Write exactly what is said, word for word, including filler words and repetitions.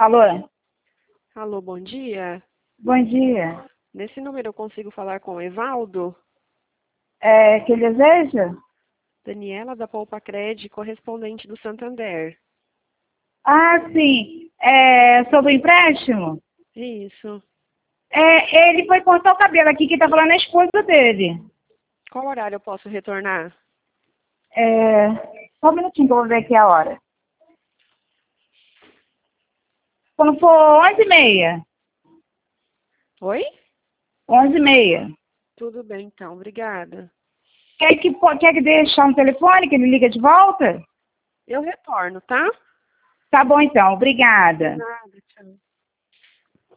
Alô? Alô, bom dia. Bom dia. Nesse número eu consigo falar com o Evaldo? É, que deseja? Daniela da Poupa Cred, correspondente do Santander. Ah, sim. É sobre o empréstimo? Isso. É, ele foi cortar o cabelo aqui, que tá falando a esposa dele. Qual horário eu posso retornar? É, só um minutinho que eu vou ver aqui a hora. Quando for onze e meia. Oi? onze e meia. Tudo bem, então. Obrigada. Quer que, quer que deixar um telefone que ele liga de volta? Eu retorno, tá? Tá bom então, De obrigada. nada, tchau.